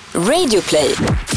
Radioplay.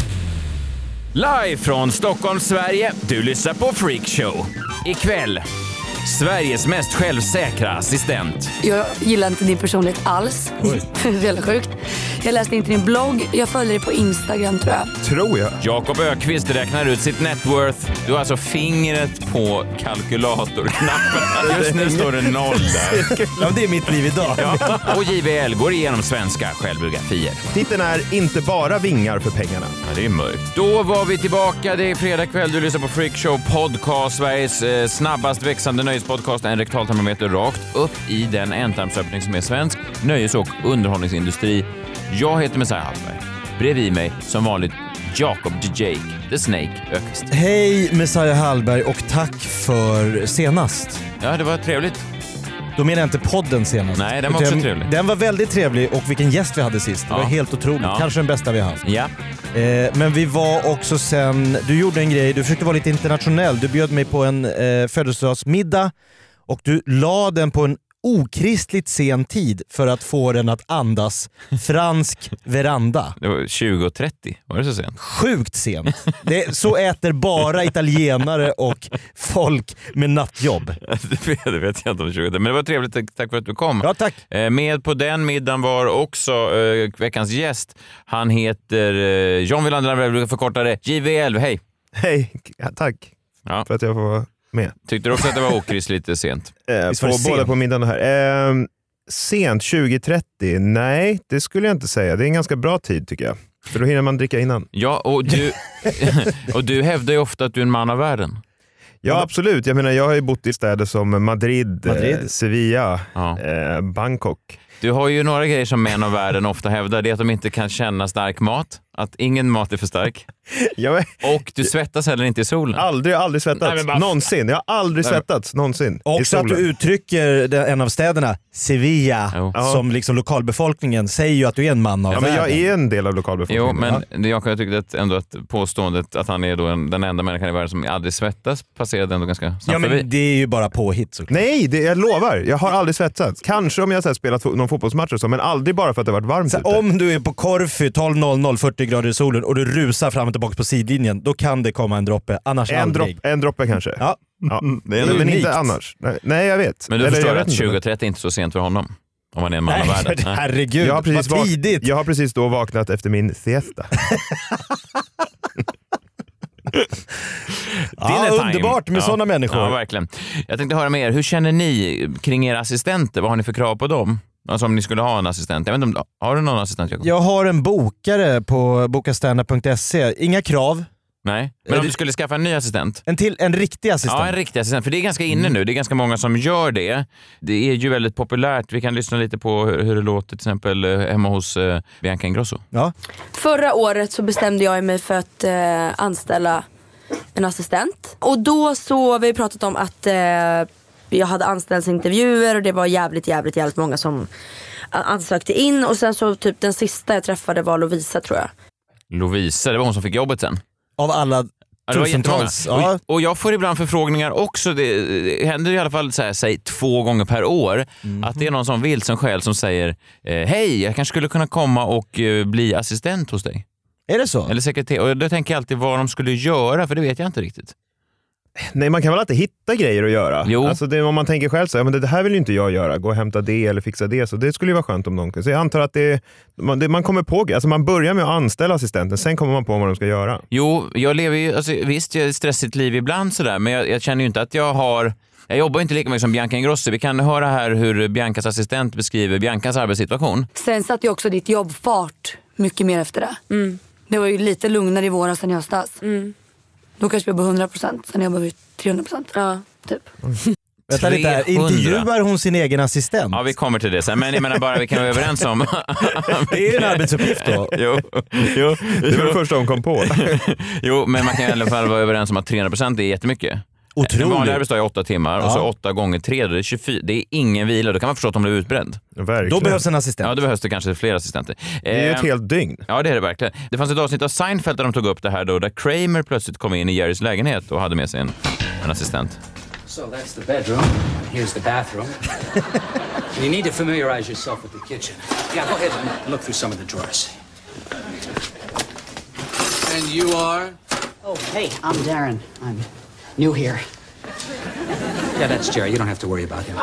Live från Stockholm, Sverige. Du lyssnar på Freak Show. Ikväll, Sveriges mest självsäkra assistent. Jag gillar inte din personlighet alls. Det är väldigt sjukt. Jag läste inte din blogg. Jag följer dig på Instagram, tror jag. Tror jag. Jakob Ökvist räknar ut sitt net worth. Du har alltså fingret på kalkylatorknappen. Just nu står det 0 där. Ja, det är mitt liv idag. Ja. Och JVL går igenom svenska självbiografier. Titeln är Inte bara vingar för pengarna. Ja, det är mörkt. Då var vi tillbaka. Det är fredag kväll. Du lyssnar på Freak Show Podcast. Sveriges snabbast växande nöjespodcast. En rektaltermometer rakt upp i den ändtarmsöppning som är svensk nöjes- och underhållningsindustri. Jag heter Messiah Hallberg. Bredvid mig, som vanligt, Jakob the Jake, the Snake Ökvist. Hej Messiah Hallberg och tack för senast. Ja, det var trevligt. Då menar jag inte podden senast. Nej, den var också trevlig. Den var väldigt trevlig och vilken gäst vi hade sist. Det var helt otroligt. Ja. Kanske den bästa vi har haft. Ja. Men vi var också sen... Du gjorde en grej, du försökte vara lite internationell. Du bjöd mig på en födelsedagsmiddag och du la den på en okristligt sen tid för att få den att andas fransk veranda. Det var 20:30. Var det så sent? Sjukt sent. Så äter bara italienare och folk med nattjobb. Det vet jag inte om 20. Men det var trevligt. Tack för att du kom. Ja, tack. Med på den middagen var också veckans gäst. Han heter John Wilander, jag brukar förkorta det. JVL, hej. Hej, tack för att jag får vara med. Tyckte du också att det var okristligt sent? Både på middagen och här. Sent, 20:30? Nej, det skulle jag inte säga. Det är en ganska bra tid tycker jag. För då hinner man dricka innan. Ja, och du hävdar ju ofta att du är en man av världen. Ja, absolut. Jag menar, jag har ju bott i städer som Madrid. Sevilla, Bangkok. Du har ju några grejer som män av världen ofta hävdar. Det är att de inte kan känna stark mat. Att ingen mat är för stark. Och du svettas heller inte i solen. Aldrig svettats. Någonsin. Jag har aldrig svettats. Någonsin. Också att du uttrycker en av städerna, Sevilla, som liksom lokalbefolkningen säger ju att du är en man av världen. Men jag är en del av lokalbefolkningen. Jo, men jag kan tycka att ändå att påståendet att han är då den enda människan i världen som aldrig svettas passerade ändå ganska snabbt förbi. Men det är ju bara påhitt såklart. Nej, jag lovar. Jag har aldrig svettats. Kanske om jag har spelat någon fotbollsmatch och så, men aldrig bara för att det har varit varmt ute. Om du är på Korfu 12:00, 40 grader i solen och du rusar fram och tillbaka på sidlinjen, då kan det komma en droppe. Annars aldrig. En droppe kanske. Ja. Det är men inte annars. Nej, jag vet. Men du förstår att 20:30 är inte så sent för honom. Om man är en man av världen. Herregud, vad tidigt. Jag har precis då vaknat efter min siesta. Underbart med sådana människor. Ja, verkligen. Jag tänkte höra med er. Hur känner ni kring era assistenter? Vad har ni för krav på dem? Alltså om ni skulle ha en assistent. Jag vet inte har du någon assistent, Jakob? Jag har en bokare på bokasterna.se. Inga krav. Nej, men om du skulle skaffa en ny assistent? En riktig assistent? Ja, en riktig assistent. För det är ganska inne nu. Det är ganska många som gör det. Det är ju väldigt populärt. Vi kan lyssna lite på hur det låter till exempel hemma hos Bianca Ingrosso. Ja. Förra året så bestämde jag mig för att anställa en assistent. Och då så har vi pratat om att jag hade anställningsintervjuer och det var jävligt många som ansökte in. Och sen så typ den sista jag träffade var Lovisa, tror jag. Lovisa, det var hon som fick jobbet sen. Av alla tusentals. Ja. Och jag får ibland förfrågningar också. Det händer i alla fall säg 2 gånger per år att det är någon som vilsen själ som säger hej, jag kanske skulle kunna komma och bli assistent hos dig. Är det så? Eller sekreterare. Och då tänker jag alltid vad de skulle göra, för det vet jag inte riktigt. Nej, man kan väl alltid hitta grejer att göra. Jo. Alltså om man tänker själv så här, men det här vill ju inte jag göra. Gå och hämta det eller fixa det. Så det skulle ju vara skönt om någon kunde. Så jag antar att man kommer på, alltså man börjar med att anställa assistenten, sen kommer man på vad de ska göra. Jo, jag lever ju, alltså, visst jag är ett stressigt liv ibland sådär, men jag känner ju inte att jag jobbar inte lika mycket som Bianca Ingrosso. Vi kan höra här hur Biancas assistent beskriver Biancas arbetssituation. Sen satt ju också ditt jobbfart mycket mer efter det. Det var ju lite lugnare i våras än i höstas. Då kanske vi jobbar 100%, sen jobbar vi 300%. Ja, typ. Vänta lite här, intervjuar hon sin egen assistent? Ja, vi kommer till det sen. Men jag menar bara, vi kan vara överens om... Det är ju en arbetsuppgift då. Jo. Det var det första hon kom på. Jo, men man kan i alla fall vara överens om att 300% är jättemycket. Otroligt. En vanlig arbetsdag är 8 timmar och så 8 gånger 3, det är 24. Det är ingen vila, då kan man förstå att de blir utbränd. Verkligen. Då behövs en assistent. Ja, då behövs det kanske fler assistenter. Det är ju ett helt dygn. Ja, det är det verkligen. Det fanns ett avsnitt av Seinfeld där de tog upp det här då, där Kramer plötsligt kom in i Jerrys lägenhet och hade med sig en assistent. So that's the bedroom. Here's the bathroom. You need to familiarize yourself with the kitchen. Yeah, go ahead and look through some of the drawers. And you are? Oh, hey, I'm Darren. I'm new here. Yeah, that's Jerry. You don't have to worry about him.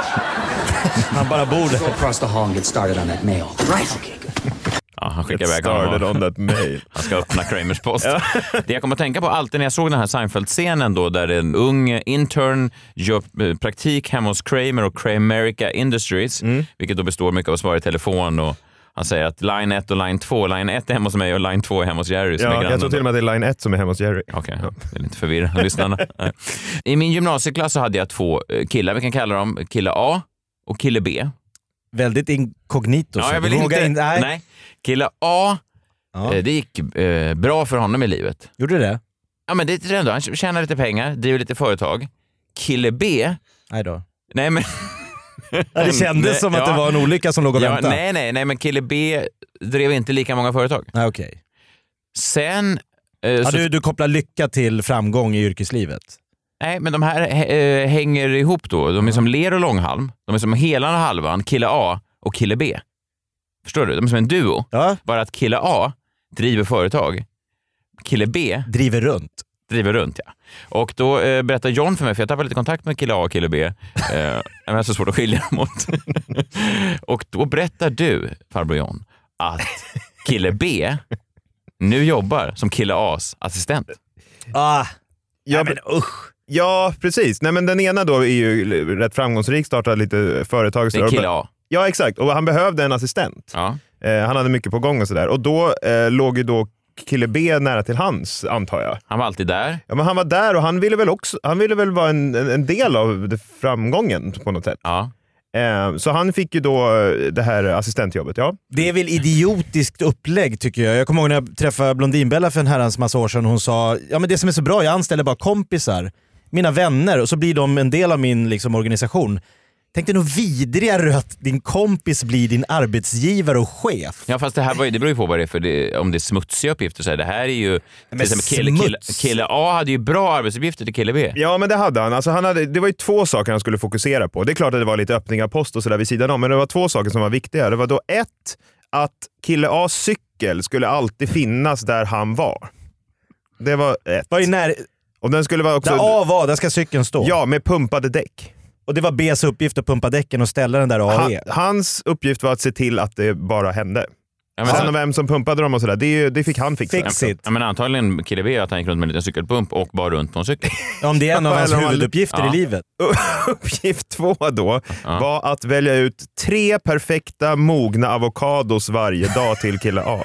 Han bara bor Go där. across the hall and get started on that mail. Right. Okay, good. Ja, han skickar Get iväg started honom. on that mail. Han ska öppna Kramers post. Det jag kommer att tänka på alltid när jag såg den här Seinfeld-scenen då, där en ung intern gör praktik hemma hos Kramer och Kramerica Industries, vilket då består mycket av att svara i telefon, och han säger att line 1 och line 2, line 1 är hemma hos mig och line 2 är hemma hos Jerry som är Ja, grannen. jag tror till och med att det är line 1 som är hemma hos Jerry. Okej, det är lite förvirrande lyssnarna. I min gymnasieklass så hade jag 2 killar, vi kan kalla dem kille A och kille B. Väldigt inkognito. Ja, så. jag vill Du inte... vågar Nej. Kille A, Ja. det gick bra för honom i livet. Gjorde det? Ja, men det är ändå. Han tjänar lite pengar, driver lite företag. Kille B, Nej då. nej men... Ja, det kändes som att det var en olycka som låg och väntade. Nej, men kille B drev inte lika många företag. Nej, okej. Sen... Ja, så, du kopplar lycka till framgång i yrkeslivet. nej, men de här hänger ihop då. De är som ler och långhalm. De är som helan och halvan, kille A och kille B. Förstår du? De är som en duo. Ja. Bara att kille A driver företag. Kille B Driver runt. driver runt, ja. Och då berättar John för mig, för jag tappade lite kontakt med kille A och kille B. Men det är så svårt att skilja dem åt. Och då berättar du, farbror John, att kille B nu jobbar som kille A's assistent. Ja, Ja, men usch. Ja, precis. Nej, men den ena då är ju rätt framgångsrik, startade lite företag. Det är kille A. Ja, exakt. Och han behövde en assistent. Ja. Han hade mycket på gång och sådär. Och då låg ju då kille B nära till hans, antar jag. Han var alltid där. Ja, men han var där och han ville väl vara en del av framgången på något sätt. Ja. Så han fick ju då det här assistentjobbet, ja. Det är väl idiotiskt upplägg tycker jag. Jag kommer ihåg när jag träffade Blondinbella för en herrans massa år sedan. Hon sa, ja men det som är så bra, jag anställer bara kompisar, mina vänner, och så blir de en del av min liksom, organisation. Tänk dig nog vidrigare att din kompis blir din arbetsgivare och chef. Ja, fast det beror ju på vad det är för om det är smutsiga uppgifter. Så här, det här är ju... Till exempel kille A hade ju bra arbetsuppgifter till kille B. Ja, men det hade han. Alltså, det var ju 2 saker han skulle fokusera på. Det är klart att det var lite öppning av post och sådär vid sidan om, men det var 2 saker som var viktiga. Det var då 1, att kille A's cykel skulle alltid finnas där han var. Det var 1. Var i Och den skulle vara också... där A var, där ska cykeln stå. Ja, med pumpade däck. Och det var B's uppgift att pumpa däcken och ställa den där A och E. Hans uppgift var att se till att det bara hände. Ja, men Sen och vem som pumpade dem och sådär, det fick han fixa. Fix it. Ja, men antagligen kille B att han gick runt med en liten cykelpump och bara runt på en cykel. Om det är en av hans Eller om han- huvuduppgifter Ja. i livet. Uppgift 2 då var att välja ut 3 perfekta mogna avokados varje dag till kille A.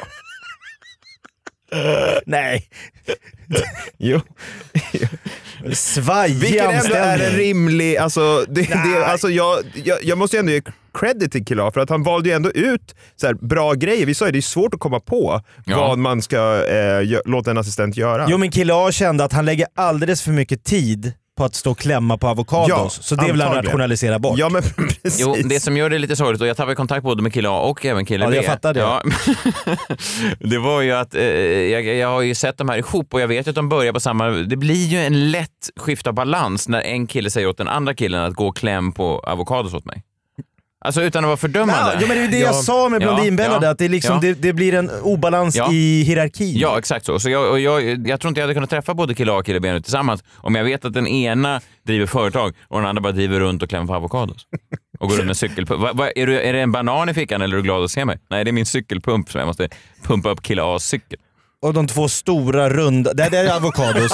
Nej. Jo. Svajig Vilken ändå är en anställning. rimlig... Alltså, alltså jag måste ju ändå ge credit till kille A, för att han valde ju ändå ut så här, bra grejer. Vi sa ju det är svårt att komma på vad man ska låta en assistent göra. Jo, men kille A kände att han lägger alldeles för mycket tid på att stå och klämma på avokados. Ja, så det vill han antagligen rationalisera bort. Ja, men precis. Jo, det som gör det lite sorgligt, och jag tappade kontakt både med kille A och även kille Ja, B. jag fattar det. Ja. Det var ju att jag har ju sett de här ihop och jag vet att de börjar på samma... Det blir ju en lätt skift av balans när en kille säger åt den andra killen att gå och kläm på avokados åt mig. Alltså utan att vara fördömande. Ja, men det är det jag sa med Blondinbella, ja, att det, är liksom, ja. det blir en obalans i hierarkin. Ja, exakt så. Så jag tror inte jag hade kunnat träffa både kille A och kille B nu tillsammans om jag vet att den ena driver företag och den andra bara driver runt och klämmer på avokados. Och går runt med cykelpump. Är det en banan i fickan eller är du glad att se mig? Nej, det är min cykelpump som jag måste pumpa upp kille A's cykel. Och de 2 stora runda... Det är avokados.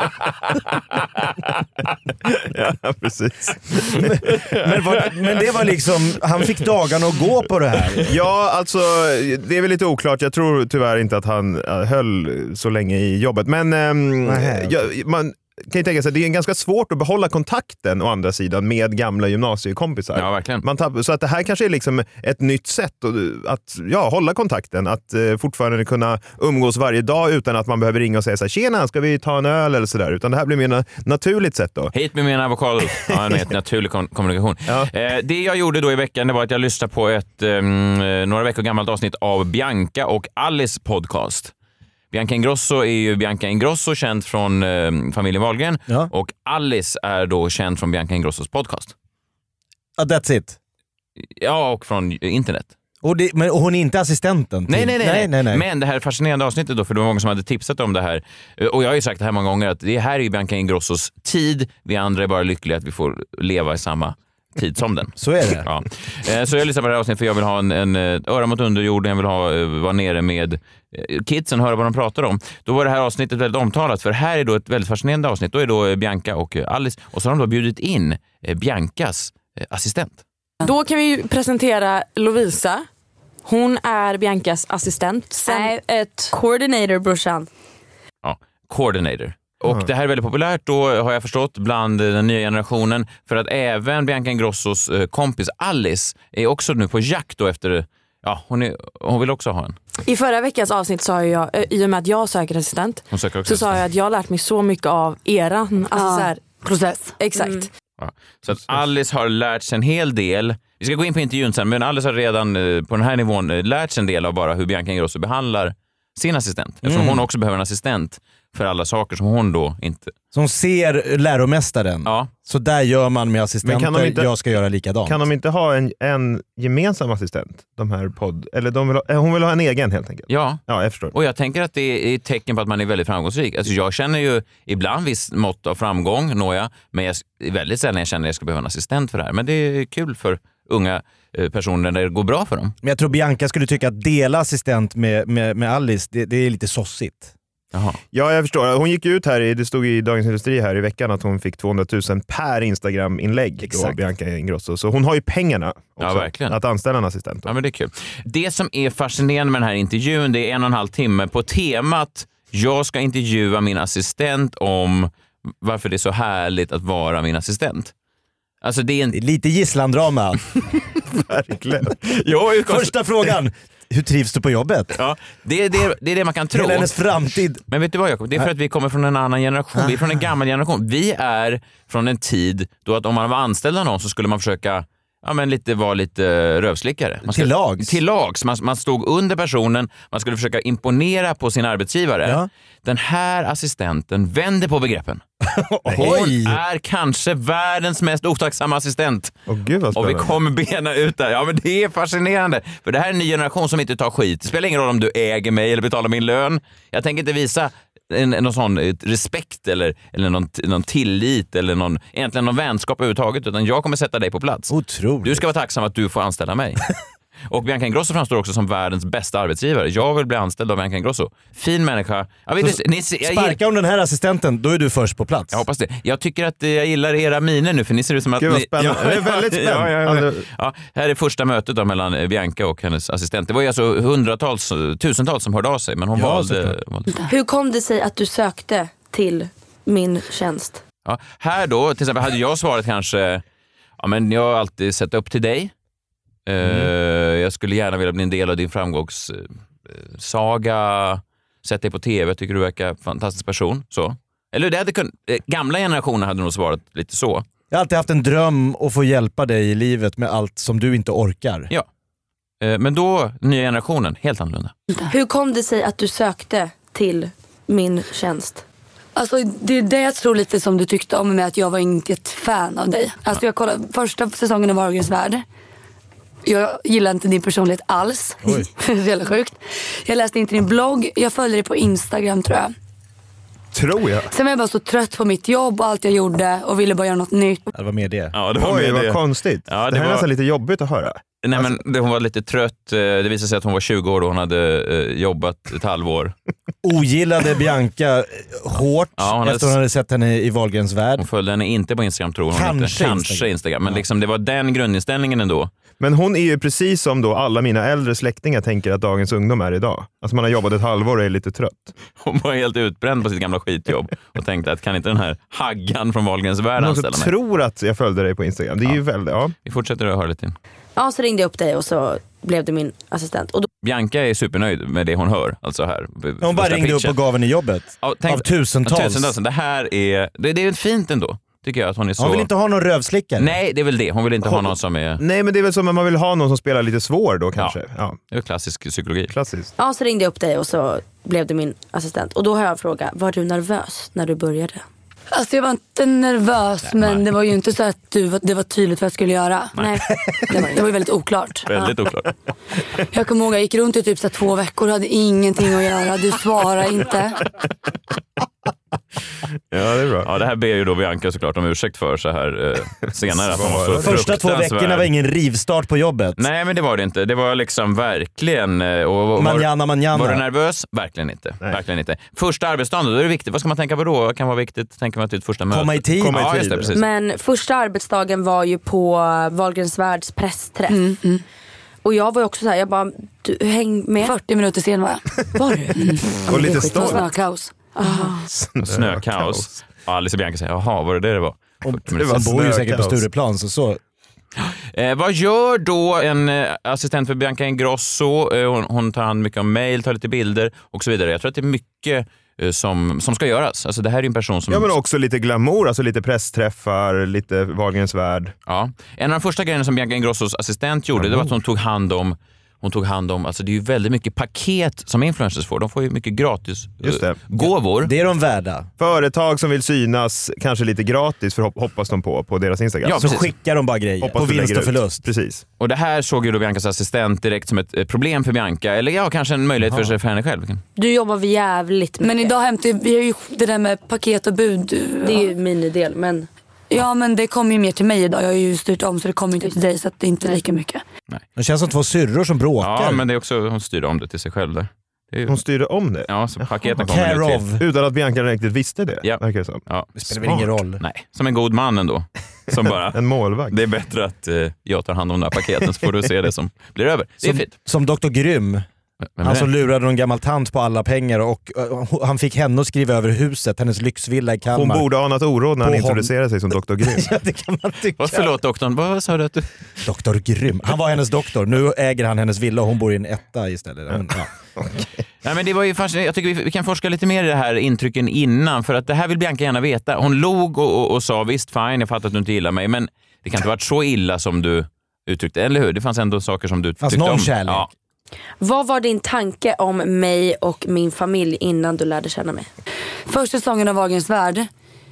Ja, precis. men det var liksom... Han fick dagarna att gå på det här. Ja, alltså det är väl lite oklart. Jag tror tyvärr inte att han höll så länge i jobbet. Men man kan ju tänka sig att det är ganska svårt att behålla kontakten å andra sidan med gamla gymnasiekompisar. Ja, verkligen. Så att det här kanske är liksom ett nytt sätt att hålla kontakten. Att fortfarande kunna umgås varje dag utan att man behöver ringa och säga så här: tjena, ska vi ta en öl eller sådär. Utan det här blir mer naturligt sätt då. Hit med mina avokados. Ja, en naturlig kommunikation. Ja. Det jag gjorde då i veckan, det var att jag lyssnade på ett några veckor gammalt avsnitt av Bianca och Alice podcast. Bianca Ingrosso är ju Bianca Ingrosso, känd från familjen Wahlgren. Ja. Och Alice är då känd från Bianca Ingrossos podcast. That's it. Ja, och från internet. Och hon är inte assistenten? Nej. Men det här fascinerande avsnittet då, för det var många som hade tipsat om det här. Och jag har ju sagt det här många gånger att det här är ju Bianca Ingrossos tid. Vi andra är bara lyckliga att vi får leva i samma tid som den. Så är det. Ja. Så jag lyssnar på det här avsnittet för jag vill ha en öra mot underjorden. Jag vill vara nere med kidsen, höra vad de pratar om. Då var det här avsnittet väldigt omtalat, för här är då ett väldigt fascinerande avsnitt. Då är då Bianca och Alice, och så har de då bjudit in Biancas assistent. Då kan vi ju presentera Lovisa. Hon är Biancas assistent. Nej, coordinator, brorsan. Ja, coordinator. Och det här är väldigt populärt då, har jag förstått, bland den nya generationen. För att även Bianca Ingrossos kompis Alice är också nu på jakt då efter... Ja, hon vill också ha en. I förra veckans avsnitt sa jag, i och med att jag söker assistent, så sa jag att jag har lärt mig så mycket av process. Exakt. Ja. Så att Alice har lärt sig en hel del. Vi ska gå in på intervjun sen, men Alice har redan på den här nivån lärt sig en del av bara hur Bianca Ingrosso behandlar sin assistent. Eftersom hon också behöver en assistent för alla saker som hon då inte... Som ser läromästaren. Ja. Så där gör man med assistenter, jag ska göra likadant. Kan de inte ha en gemensam assistent? De här eller hon vill ha en egen helt enkelt? Ja, jag förstår. Och jag tänker att det är ett tecken på att man är väldigt framgångsrik. Alltså jag känner ju ibland viss mått av framgång, men jag är väldigt sällan jag känner att jag ska behöva en assistent för det här. Men det är kul för unga personer när det går bra för dem. Men jag tror Bianca skulle tycka att dela assistent med Alice, det är lite sossigt. Jaha. Ja, jag förstår. Hon gick ut här, det stod i Dagens Industri här i veckan att hon fick 200 000 per Instagram-inlägg då, Bianca Ingrosso. Så hon har ju pengarna också, verkligen, att anställa en assistent. Ja, men det är kul. Det som är fascinerande med den här intervjun, det är 1,5 timme på temat jag ska intervjua min assistent om varför det är så härligt att vara min assistent. Alltså det är lite gisslandrama. Verkligen. Första frågan. Hur trivs du på jobbet? Ja, det är det man kan tro. Hela hennes framtid. Men vet du vad, Jakob? Det är för att vi kommer från en annan generation. Vi är från en gammal generation. Vi är från en tid då att om man var anställd av någon så skulle man försöka vara lite rövslickare. Till lags. Man stod under personen, man skulle försöka imponera på sin arbetsgivare. Ja. Den här assistenten vänder på begreppen. Hon är kanske världens mest otacksamma assistent. Gud, vad och vi kommer bena ut där. Ja, men det är fascinerande. För det här är en ny generation som inte tar skit. Det spelar ingen roll om du äger mig eller betalar min lön. Jag tänker inte visa någon sån respekt eller någon tillit eller egentligen någon vänskap överhuvudtaget, utan jag kommer sätta dig på plats. Otroligt. Du ska vara tacksam att du får anställa mig. Och Bianca Ingrosso framstår också som världens bästa arbetsgivare. Jag vill bli anställd av Bianca Ingrosso. Fin människa. Sparka om den här assistenten, då är du först på plats. Jag hoppas det. Jag tycker att jag gillar era miner nu, för ni ser ut som att... Gud, vad spännande. Det är väldigt spännande. Ja, här är första mötet då mellan Bianca och hennes assistent. Det var ju alltså tusentals som hörde av sig, men hon valde. Hur kom det sig att du sökte till min tjänst? Ja, här då, till exempel, hade jag svarat kanske, men jag har alltid sett upp till dig. Jag skulle gärna vilja bli en del av din framgångssaga. Sätt dig på tv, tycker du verkar fantastisk person. Så. Eller det hade gamla generationer hade nog svarat lite så. Jag har alltid haft en dröm att få hjälpa dig i livet med allt som du inte orkar. Ja, men då, nya generationen, helt annorlunda. Hur kom det sig att du sökte till min tjänst? Alltså det är det jag tror lite som du tyckte om med att jag var inte ett fan av dig. Alltså jag kollade första säsongen av Wahlgrens värld. Jag gillar inte din personlighet alls. Det är väldigt sjukt. Jag läste inte din blogg. Jag följde dig på Instagram, tror jag. Tror jag. Sen var jag bara så trött på mitt jobb och allt jag gjorde och ville bara göra något nytt. Det var med det. Ja, det var Oj, vad konstigt. Ja, det här är nästan lite jobbigt att höra. Nej, men hon var lite trött. Det visade sig att hon var 20 år och hon hade jobbat ett halvår. Ogillade Bianca hårt efter hon hade sett henne i Wahlgrens värld. Hon följde henne inte på Instagram, tror hon. Kanske Instagram. Men liksom, det var den grundinställningen ändå. Men hon är ju precis som då alla mina äldre släktingar tänker att dagens ungdom är idag. Alltså man har jobbat ett halvår och är lite trött. Hon var helt utbränd på sitt gamla skitjobb och tänkte att kan inte den här haggan från Wahlgrens värld anställa mig? Jag tror att jag följde dig på Instagram. Det är ju väldigt, Vi fortsätter att höra lite in. Ja, så ringde jag upp dig och så blev du min assistent. Och då... Bianca är supernöjd med det hon hör. Alltså här. Hon bara ringde upp och gav henne jobbet. Av tusentals. Det här är fint ändå. Tycker jag att hon är så... Hon vill inte ha någon rövslickare. Nej, det är väl det. Hon vill inte ha någon som är... Nej, men det är väl som att man vill ha någon som spelar lite svår då kanske. Ja. Det är klassisk psykologi. Klassiskt. Ja, så ringde jag upp dig och så blev du min assistent. Och då har jag frågat, var du nervös när du började? Alltså jag var inte nervös, men det var ju inte så att det var tydligt vad jag skulle göra. Nej. Det var ju väldigt oklart. Väldigt oklart. Jag kommer ihåg, jag gick runt i typ så 2 veckor och hade ingenting att göra. Du svarade inte. Ja, det är bra. Ja, det här ber ju då Bianca såklart om ursäkt för så här senare. Att hon var så Första 2 veckorna var ingen rivstart på jobbet. Nej, men det var det inte. Det var liksom verkligen... Manjana. Var du nervös? Verkligen inte. Verkligen inte. Första arbetsdagen, då är det viktigt. Vad ska man tänka på då? Kan vara viktigt, tänker man till ett första möte. Komma i tid. Ja, just det, precis. Men första arbetsdagen var ju på Wahlgrens världs pressträff. Och jag var ju också så här, jag bara, du, häng med. 40 minuter sen var jag. Var du? Och lite Det var stolt. snökaos. Snökaos. Ja, Alice och Bianca säger, jaha, var det var? Sen bor ju säkert på Stureplan så. Vad gör då en assistent för Bianca Ingrosso? Hon tar hand mycket om mejl, tar lite bilder och så vidare. Jag tror att det är mycket som ska göras. Alltså det här är en person som... Ja, men också lite glamour, alltså lite pressträffar, lite Wahlgrens värld. Ja. En av de första grejerna som Bianca Ingrossos assistent gjorde, det var att hon tog hand om, alltså det är ju väldigt mycket paket som influencers får. De får ju mycket gratis gåvor. Det är de värda. Företag som vill synas kanske lite gratis för hoppas de på deras Instagram. Ja, så skickar de bara grejer Hoppas på vinst och förlust. Precis. Och det här såg ju då Biancas assistent direkt som ett problem för Bianca. Eller kanske en möjlighet för henne själv. Du jobbar vi jävligt mycket. Men idag hämtar vi har ju det där med paket och bud. Det är ju minidel, men... Ja, men det kommer ju mer till mig idag. Jag har ju styrt om så det kommer inte till dig, så att det inte är lika mycket. Nej. Det känns som 2 syrror som bråkar. Ja, men det är också, hon styrde om det till sig själv där. Hon styrde om det? Ja, så paketen kommer nu till. Utan att Bianca riktigt visste det? Ja. Verkar det som. Ja. Det spelar väl ingen roll. Nej, som en god man ändå. Som bara, en målvakt. Det är bättre att jag tar hand om de här paketen så får du se det som blir över. Det är fint. Som Dr. Grym. Han som lurade någon gammal tant på alla pengar och han fick henne att skriva över huset, hennes lyxvilla i Kalmar. Hon borde anat oråd när han introducerade sig som Dr. Grym. Ja, det kan man tycka. Förlåt doktorn, vad sa du att du... Dr. Grym. Han var hennes doktor. Nu äger han hennes villa och hon bor i en etta istället. Men, ja. Nej, men det var ju fascinerande. Jag tycker vi kan forska lite mer i det här intrycken innan, för att det här vill Bianca gärna veta. Hon log och sa visst, fine, jag fattar att du inte gillar mig, men det kan inte varit så illa som du uttryckte, eller hur? Det fanns ändå saker som du tyckte någon om. Kärlek. Ja. Vad var din tanke om mig och min familj innan du lärde känna mig? Första säsongen av Wahlgrens värld,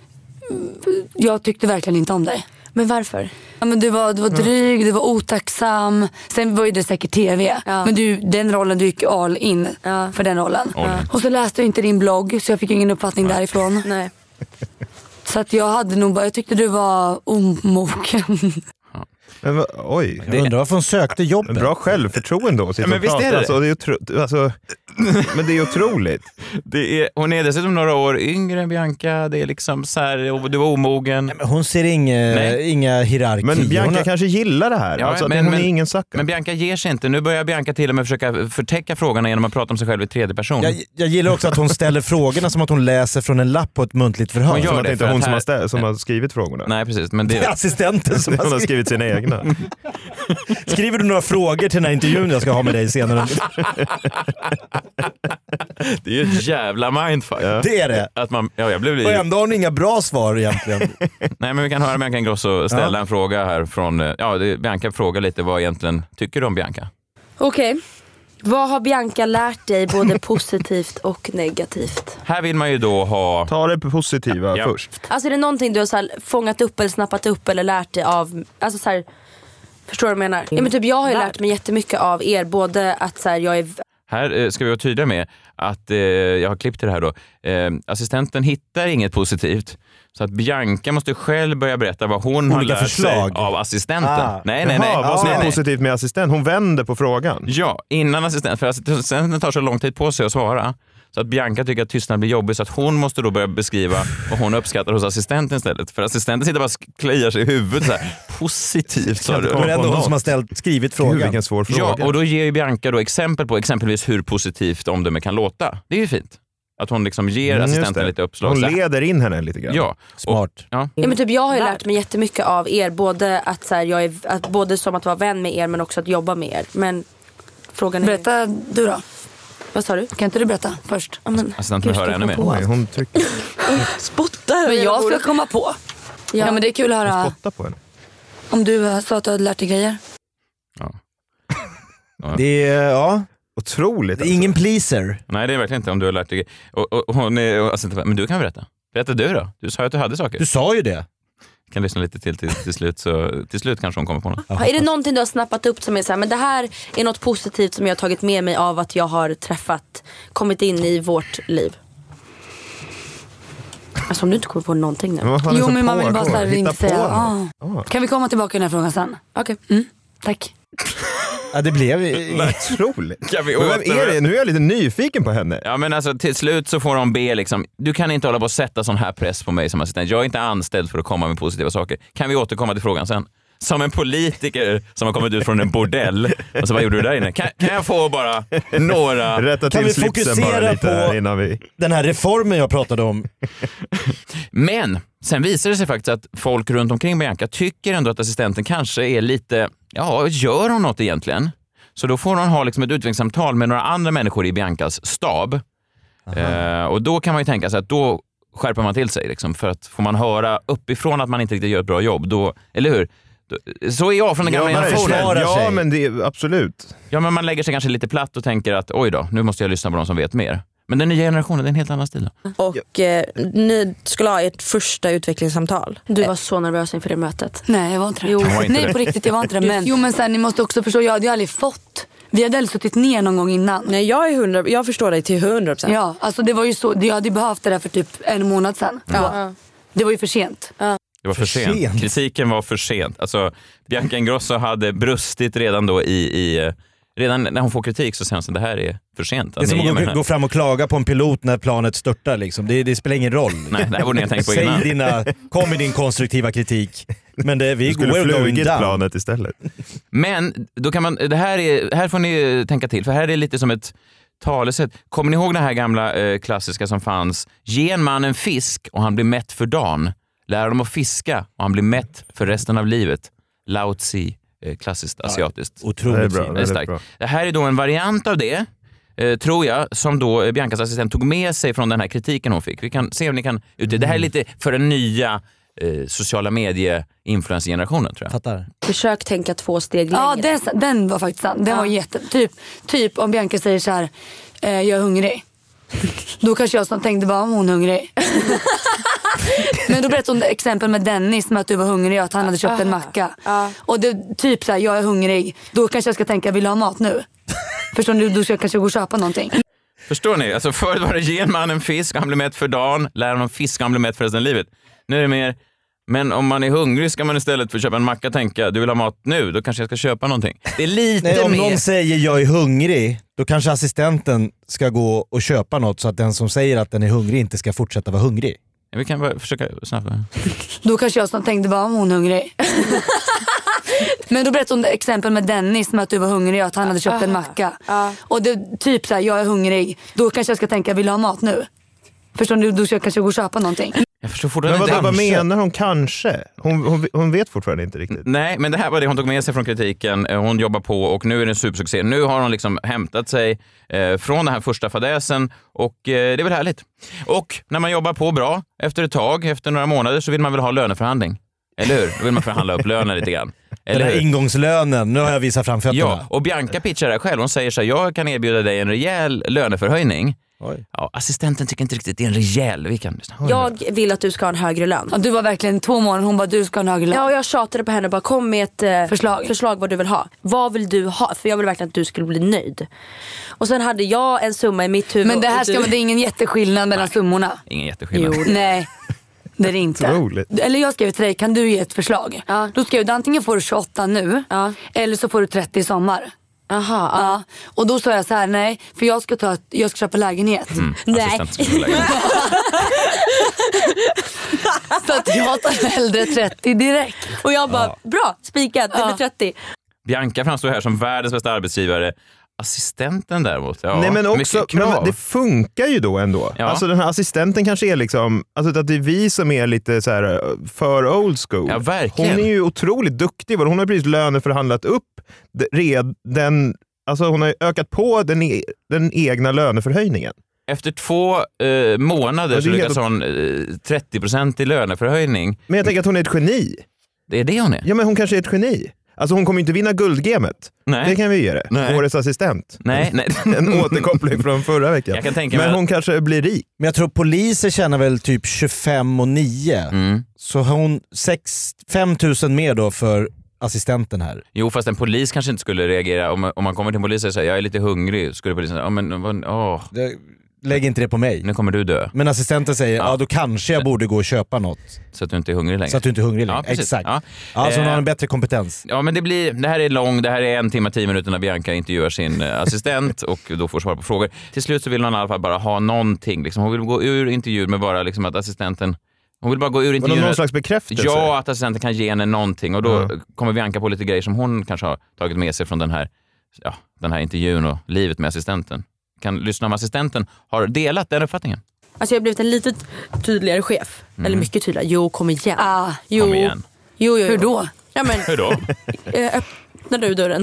jag tyckte verkligen inte om dig. Men varför? Ja, men du var dryg, du var otacksam. Sen var ju det säkert tv. Ja. Men den rollen, du gick all in för den rollen. Och så läste jag inte din blogg, så jag fick ingen uppfattning därifrån. Nej. Så att jag hade nog bara, jag tyckte du var omogen. Men, oj. Jag undrar varför hon sökte jobbet. En bra självförtroende då. Men visst är det. Alltså, men det är otroligt. Hon är dessutom några år yngre än Bianca. Det är liksom så här, du var omogen. Nej, men hon ser inga hierarkier. Men Bianca kanske gillar det här. Alltså, hon är ingen sucker. Men Bianca ger sig inte. Nu börjar Bianca till och med försöka förtäcka frågorna genom att prata om sig själv i tredje person. Jag gillar också att hon ställer frågorna som att hon läser från en lapp på ett muntligt förhör. Hon gör som att det inte är hon som har skrivit frågorna. Nej, precis. Men det är assistenten som hon har skrivit sina egna. Skriver du några frågor till den här intervjun jag ska ha med dig senare? Det är ju ett jävla mindfuck. Ja. Det är det. Att jag blev och ändå har hon inga bra svar egentligen. Nej, men vi kan höra Bianca Ingrosso ställa en fråga här från... Bianca frågar lite vad egentligen tycker du om Bianca? Okej. Vad har Bianca lärt dig både positivt och negativt? Här vill man ju då ha... Ta det positiva först. Alltså är det någonting du har så här fångat upp eller snappat upp eller lärt dig av... Alltså så här, förstår du vad jag menar? Ja, men typ jag har ju lärt mig jättemycket av er. Både att så här, jag är... Här ska vi vara tydliga med att jag har klippt det här då. Assistenten hittar inget positivt. Så att Bianca måste själv börja berätta vad hon har lärt sig av assistenten. Nej. Vad som är positivt med assistent? Hon vänder på frågan. Ja, innan assistenten. För assistenten tar så lång tid på sig att svara. Så att Bianca tycker att tystnad blir jobbig, så att hon måste då börja beskriva vad hon uppskattar hos assistenten istället. För assistenten sitter bara och kliar sig i huvudet så här. Positivt, sa du. Det är ändå hon som har skrivit frågan. Gud, vilken svår fråga. Ja, och då ger ju Bianca då exempel på exempelvis hur positivt omdöme kan låta. Det är ju fint. Att hon liksom ger assistenten lite uppslag. Hon leder in henne lite grann. Ja. Smart. Ja, men typ jag har ju lärt mig jättemycket av er. Både att så här, jag är både som att vara vän med er, men också att jobba med er. Men frågan är... Berätta du då. Vad sa du? Kan inte du berätta först? Ja, men assistenten hör ännu mer. Oj, hon trycker. Spottar. Men jag ska komma på. Ja, men det är kul att höra. Spotta på henne. Om du sa att du hade lärt dig grejer. Ja. Det är, otroligt. Det är ingen pleaser. Nej, det är verkligen inte om du har lärt dig. Och hon är, men du kan berätta. Berätta du då. Du sa att du hade saker. Du sa ju det. Kan lyssna lite till slut, så till slut kanske hon kommer på något. Är det någonting du har snappat upp som är så här, men det här är något positivt som jag har tagit med mig av att jag har kommit in i vårt liv? Alltså om du inte kommer på någonting nu. Jo, men man vill bara så här inte säga. Kan vi komma tillbaka i den här frågan sen? Okej. Tack. Ja, det blev otroligt. Kan vi men vem är det? Nu är jag lite nyfiken på henne. Ja, men alltså till slut så får de be liksom, du kan inte hålla på att sätta sån här press på mig som assistent. Jag är inte anställd för att komma med positiva saker. Kan vi återkomma till frågan sen? Som en politiker som har kommit ut från en bordell. Och så vad gjorde du där inne? Kan jag få bara några... Rätta till slipsen bara lite här innan vi... Den här reformen jag pratade om. Men sen visar det sig faktiskt att folk runt omkring Bianca tycker ändå att assistenten kanske är lite... Ja, gör hon något egentligen? Så då får hon ha liksom ett utvecklingssamtal med några andra människor i Biancas stab. Och då kan man ju tänka sig att då skärper man till sig. Liksom, för att får man höra uppifrån att man inte riktigt gör ett bra jobb, då, eller hur? Så är jag från den gamla generationen. Ja, men det är absolut. Ja, men man lägger sig kanske lite platt och tänker att oj då, nu måste jag lyssna på de som vet mer. Men den nya generationen, det är en helt annan stil. Och ni skulle ha ert första utvecklingssamtal. Du var så nervös inför det mötet. Nej, jag var inte det. Jo. Nej, på riktigt, jag var inte det. Men... Jo, men sen ni måste också förstå, jag hade ju aldrig fått. Vi hade aldrig suttit ner någon gång innan. Nej, jag förstår dig till 100%. Ja, alltså det var ju så. Jag hade behövt det där för typ en månad sedan. Ja. Det var ju för sent. Det var för sent. Kritiken var för sent. Alltså, Bianca Ingrosso hade brustit redan då redan när hon får kritik så säger hon att det här är för sent. Det är som att gå fram och klaga på en pilot när planet störtar. Liksom. Det spelar ingen roll. Nej, det här borde ni ha tänkt på innan. Kom med din konstruktiva kritik. Men vi skulle flugit planet istället. Men då kan man, här får ni tänka till. För här är det lite som ett talesätt. Kommer ni ihåg den här gamla klassiska som fanns? Ge en man en fisk och han blir mätt för dagen. Lär honom att fiska och han blir mätt för resten av livet. Lao Tzu. Klassiskt asiatiskt. Otroligt bra. Det är starkt. Det här är då en variant av det, tror jag, som då Biancas assistent tog med sig från den här kritiken hon fick. Vi kan se om ni kan det här är lite för den nya sociala medie-influencer-generationen, tror jag. Fattar. Försök tänka 2 steg längre. Ja, den var faktiskt sann. Den var typ om Bianca säger så här, jag är hungrig. Då kanske jag som tänkte bara, om hon är hungrig. Men då berättade hon exempel med Dennis med att du var hungrig och att han hade köpt en macka. Och det typ så här, jag är hungrig. Då kanske jag ska tänka, vill du ha mat nu? Förstår du? Då ska jag kanske gå och köpa någonting. Förstår ni? Alltså förut var det ge en man en fisk och han blir mätt för dagen. Lär honom fiska och han blir mätt för resten av livet. Nu är det mer, men om man är hungrig ska man istället för att köpa en macka tänka, du vill ha mat nu, då kanske jag ska köpa någonting. Det är lite om mer... någon säger jag är hungrig, då kanske assistenten ska gå och köpa något så att den som säger att den är hungrig inte ska fortsätta vara hungrig. Vi kan bara försöka snabbt. Då kanske jag som tänkte bara, om hon är hungrig. Men då berättade hon exempel med Dennis med att du var hungrig och att han hade köpt en macka. Och det typ så här, jag är hungrig. Då kanske jag ska tänka, vill du ha mat nu? Förstår du? Då ska jag kanske gå och köpa någonting. Jag förstår fortfarande inte. Vad menar hon kanske? Hon vet fortfarande inte riktigt. Nej, men det här var det hon tog med sig från kritiken. Hon jobbar på och nu är det en supersuccé. Nu har hon liksom hämtat sig från den här första fadäsen och det är väl härligt. Och när man jobbar på bra, efter några månader så vill man väl ha löneförhandling. Eller hur? Då vill man förhandla upp lönen lite grann. Eller den här ingångslönen, nu har jag visat fram fötterna. Ja, och Bianca pitchar det själv. Hon säger så här, jag kan erbjuda dig en rejäl löneförhöjning. Ja, assistenten tycker inte riktigt det är en rejäl. Jag vill att du ska ha en högre lön. Ja, du var verkligen 2 månader, hon bara, du ska ha en högre lön. Ja, och jag tjatade på henne, bara kom med ett förslag vad du vill ha. Vad vill du ha? För jag vill verkligen att du skulle bli nöjd. Och sen hade jag en summa i mitt huvud. Men det här det är ingen jätteskillnad mellan summorna. Ingen jätteskillnad. Jo, nej. Det är det inte. Roligt. Eller jag skrev till dig, kan du ge ett förslag? Då skrev du, antingen får du 28 nu eller så får du 30 i sommar. Aha, och då sa jag så här, nej, för jag ska köpa lägenhet. Nej. Så att jag tar hellre 30 direkt. Och jag bara, bra, spikat, det blir 30. Bianca framstår här som världens bästa arbetsgivare. Assistenten däremot, nej, men också, men det funkar ju då ändå. Ja. Alltså den här assistenten kanske är liksom, alltså att det är vi som är lite så här för old school. Ja, verkligen. Hon är ju otroligt duktig. Hon har precis löneförhandlat upp hon har ökat på den egna löneförhöjningen. Efter 2 månader så lyckas hon 30% i löneförhöjning. Men jag tänker att hon är ett geni. Det är det hon är. Ja, men hon kanske är ett geni. Alltså hon kommer inte vinna guldgemet. Nej. Det kan vi ge det. Nej. Årets assistent. Nej. En återkoppling från förra veckan. Jag kan tänka men mig hon kanske blir rik. Men jag tror poliser tjänar väl typ 25 och 9. Så har hon 5 000 mer då för assistenten här. Jo, fast en polis kanske inte skulle reagera. Om man kommer till en polis och säger jag är lite hungrig, skulle polisen säga Lägg inte det på mig. nu kommer du dö. Men assistenten säger då kanske jag borde gå och köpa något. Så att du inte är hungrig längre. Så att du inte är hungrig längre. Ja, precis. Exakt. Ja. Alltså hon har en bättre kompetens. Ja, men det här är lång. Det här är 1 timme 10 minuter när Bianca intervjuar sin assistent och då får svara på frågor. Till slut så vill hon i alla fall bara ha någonting. Liksom. Hon vill gå ur intervjun med bara liksom att assistenten... Hon vill bara gå ur intervjun. Någon slags bekräftelse? Ja, att assistenten kan ge henne någonting. Och då kommer Bianca på lite grejer som hon kanske har tagit med sig från den här intervjun och livet med assistenten. Kan lyssna om assistenten har delat den uppfattningen. Alltså jag har blivit en lite tydligare chef. Eller mycket tydligare. Jo, kom igen. Jo. Kom igen. Jo. Hur då? Ja, men, Hur då? öppnar du dörren?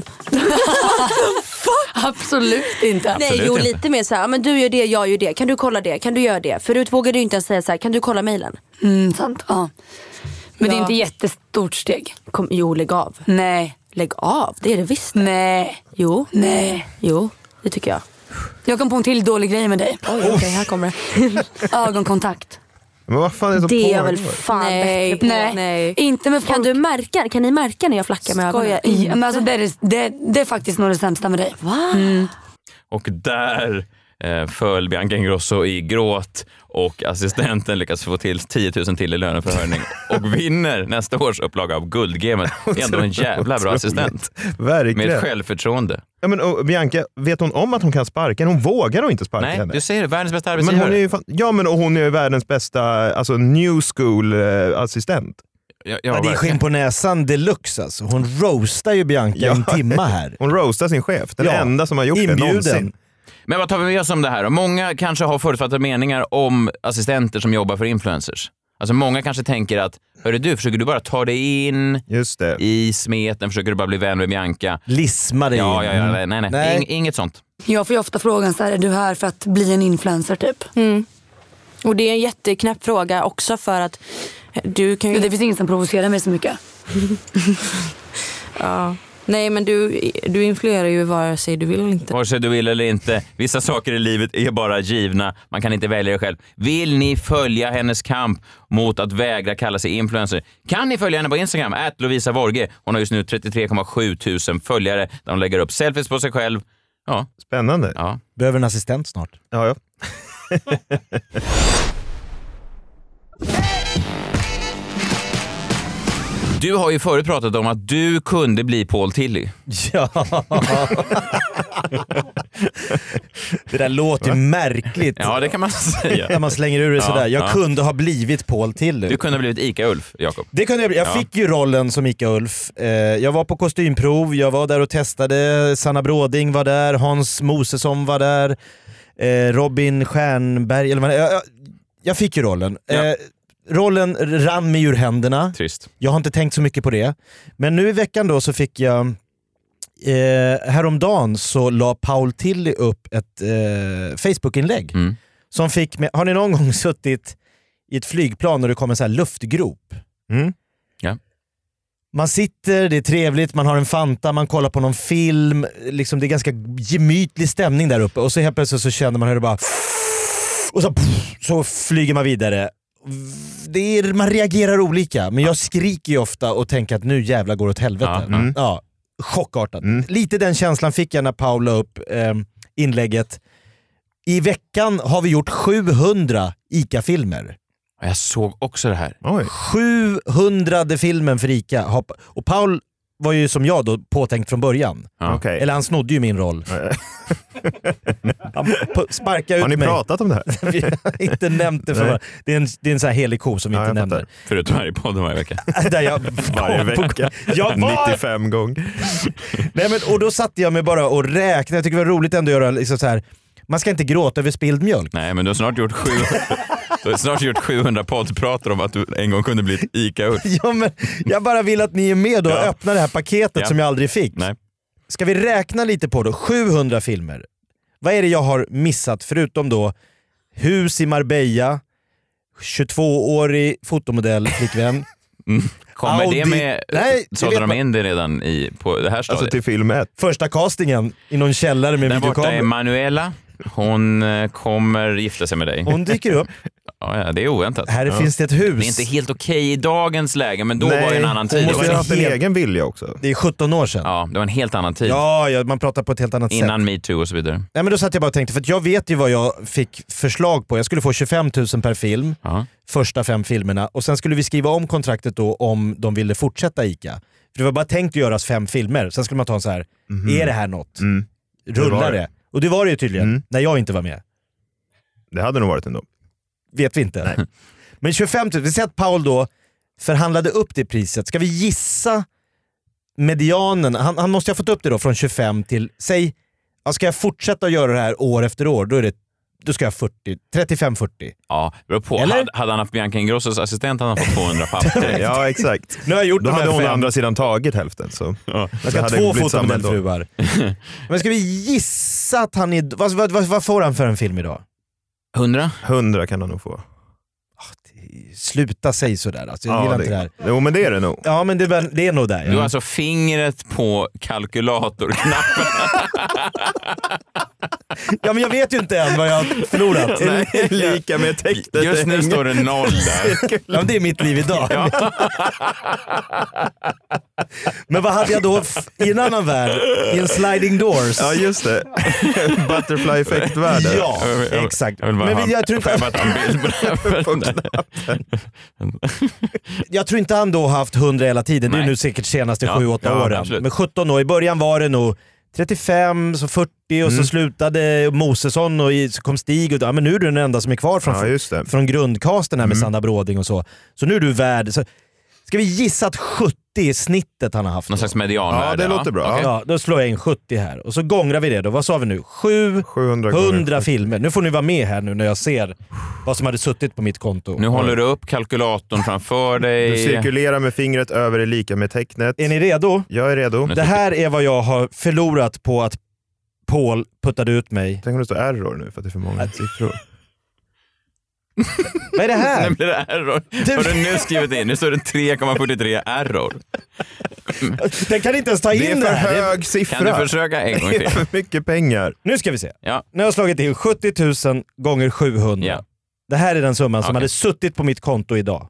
Absolut inte. Nej, Absolut inte. lite mer så här, men du gör det, jag gör det. Kan du kolla det? Kan du göra det? Förut vågade du inte ens säga så här, kan du kolla mejlen? Sant, ja. Men det är inte jättestort steg. Lägg av. Nej. Lägg av, det är det visst. Nej. Jo. Nej. Jo, det tycker jag. Jag kom på en till dålig grej med dig. Okej, här kommer det. Ögonkontakt. Men vad fan är det som Det är pågår? väl fan bättre på. Nej. Inte med folk. Kan ni märka när jag flackar med ögonen? Ja, men alltså, det är faktiskt nog det sämsta med dig. Va? Och där föll Bianca Ingrosso i gråt och assistenten lyckas få till 10 000 till i löneförhöjning och vinner nästa års upplaga av Guldgemet. Det är ändå en jävla bra assistent. Verkligen. Med självförtroende. Ja, men, och Bianca, vet hon om att hon kan sparka? Hon vågar nog inte sparka Nej, henne. du säger det. Världens bästa Men arbetsgivare. hon är ju hon är ju världens bästa new school assistent. Ja, Det är skinn verkligen. på näsan deluxe alltså. Hon roastar ju Bianca en timma här. Hon roastar sin chef. Den enda som har gjort det någonsin. Men vad tar vi med oss om det här? Många kanske har förutfattade meningar om assistenter som jobbar för influencers. Alltså många kanske tänker att, försöker du bara ta dig in Just det. i smeten, försöker du bara bli vän med Bianca? Lisma dig in. Nej. Inget sånt. Jag får ju ofta frågan så här, är du här för att bli en influencer typ? Och det är en jätteknäpp fråga också för att du kan ju... Det finns ingen som provocerar mig så mycket. Ja. Nej, men du influerar ju vare sig du vill eller inte. Vare sig du vill eller inte. Vissa saker i livet är bara givna. Man kan inte välja det själv. Vill ni följa hennes kamp mot att vägra kalla sig influencer? Kan ni följa henne på Instagram? @Lovisa Vorge. Hon har just nu 33,7 000 följare där hon lägger upp selfies på sig själv. Ja. Spännande. Ja. Behöver en assistent snart. Ja. Du har ju förut pratat om att du kunde bli Paul Tilly. Ja. Det där låter ju märkligt. Ja, det kan man säga. När man slänger ur det sådär. Jag kunde ha blivit Paul Tilly. Du kunde ha blivit Ica-Ulf, Jakob. Det kunde jag bli. Jag fick ju rollen som Ica-Ulf. Jag var på kostymprov, jag var där och testade. Sanna Bråding var där, Hans Mosesson var där. Robin Stjernberg. Jag fick ju rollen. Ja. Rollen rann mig ur händerna. Trist. Jag har inte tänkt så mycket på det. Men nu i veckan då så fick jag... häromdagen så la Paul Tilly upp ett Facebook-inlägg. Som fick med... Har ni någon gång suttit i ett flygplan och det kommer en sån här luftgrop? Ja. Man sitter, det är trevligt, man har en Fanta, man kollar på någon film. Liksom det är ganska gemytlig stämning där uppe. Och så helt plötsligt så känner man hur det bara... Och så flyger man vidare. Man reagerar olika, men jag skriker ju ofta och tänker att nu jävla går det åt helvete. Ja, chockartat. Lite den känslan fick jag när Paul la upp inlägget. I veckan har vi gjort 700 Ica-filmer. Jag såg också det här. 700 filmen för Ica. Och Paul var ju som jag då påtänkt från början. Ja. Okay. Eller han snodde ju min roll. Han sparkade ut mig. Har ni pratat om det här? Vi har inte nämnt det för det är en sån här helig ko som vi inte nämner. Förutom här i podden varje vecka. Där jag varje vecka. 95 gånger. Nej, men, och då satte jag mig bara och räknade. Jag tycker det var roligt ändå att göra liksom så här. Man ska inte gråta över spilld mjölk. Nej, men du har snart gjort 700 poddpratar om att du en gång kunde bli ett Ica-Ulf. Ja, men jag bara vill att ni är med och öppnar det här paketet som jag aldrig fick. Nej. Ska vi räkna lite på då? 700 filmer. Vad är det jag har missat förutom då Hus i Marbella, 22-årig fotomodell flickvän, Kommer Audi. det med... Nej, det sålde vet de man. in det redan på det här stadiet? Alltså till film 1. Första castingen i någon källare med Där borta är videokamera. Manuela. Hon kommer gifta sig med dig. Hon dyker upp. Ja, det är oväntat. Här finns det ett hus. Det är inte helt okej i dagens läge, men då var det en annan tid. Hon måste måste Det ha var, haft en egen vilja också. Det är 17 år sedan. ja, det var en helt annan tid. Ja, man pratar på ett helt annat sätt. Innan MeToo och så vidare. Nej, men då satt jag bara och tänkte, för att jag vet ju vad jag fick förslag på. Jag skulle få 25 000 per film, Ja. första 5 filmerna. Och sen skulle vi skriva om kontraktet då om de ville fortsätta ICA. För det var bara tänkt att göras 5 filmer. Sen skulle man ta en så här, är det här något? Rullar det? Och det var det ju tydligen, när jag inte var med. Det hade nog varit ändå. Vet vi inte. Nej. Men 25 000, vi säger att Paul då förhandlade upp det priset. Ska vi gissa medianen? Han måste ha fått upp det då från 25 till, säg, ska jag fortsätta att göra det här år efter år, då ska jag 35-40. Ja, det beror på. Eller? Hade han haft Bianca Ingrossos assistent hade han fått 200 papp direkt. Ja, exakt. Nu har jag gjort Då de hade här hon å 5. andra sidan tagit hälften. Så. Ja. Jag ska ha hade 2 blivit samma ändå. fotomodellfruar. Men ska vi gissa att han är... Vad får han för en film idag? 100? 100 kan han nog få. Sluta säg sådär, alltså, jag gillar inte det här. Jo, men det är det nog. Ja, men det är nog där. Du har Ja. alltså fingret på kalkylatorknappen. Ja, men jag vet ju inte än vad jag har förlorat. Nej, lika med tecknet. Just nu står det 0 där. Ja, men det är mitt liv idag. Men vad hade jag då i en annan värld? I en sliding doors? Ja, just det. Butterfly effect-världen. Ja, exakt. Jag vill bara Men jag tror inte... ta en bild på det. Jag tror inte han då har haft 100 hela tiden. Det är Nej. nu säkert senaste Ja, 7-8 ja, åren. absolut. Men 17 år, i början var det nog 35, så 40 och så slutade Mosesson och så kom Stig och men nu är du den enda som är kvar Ja, just det. från grundcasten här med Sandra Bråding och så. Så nu är du värd. Så, ska vi gissa att 70 är snittet han har haft? Någon då? slags medianvärde. Ja, det låter bra. Okej. Ja, då slår jag in 70 här. Och så gångrar vi det då. Vad sa vi nu? 700 700 filmer. Nu får ni vara med här nu när jag ser vad som hade suttit på mitt konto. Nu håller du upp kalkylatorn framför dig. Du cirkulerar med fingret över är lika med tecknet. Är ni redo? Jag är redo. Det här är vad jag har förlorat på att Paul puttade ut mig. Tänk om det står error nu för att det är för många siffror. Vad är det här? Nu blir det error. Har du nu skrivit in? Nu står det 3,43 error. Den kan inte ens ta Det är in det för här. hög siffra. Kan du försöka en gång Det är till? för mycket pengar. Nu ska vi se. Ja. Nu har jag slagit in 70 000 gånger 700. Ja. Det här är den summan som Okej. hade suttit på mitt konto idag.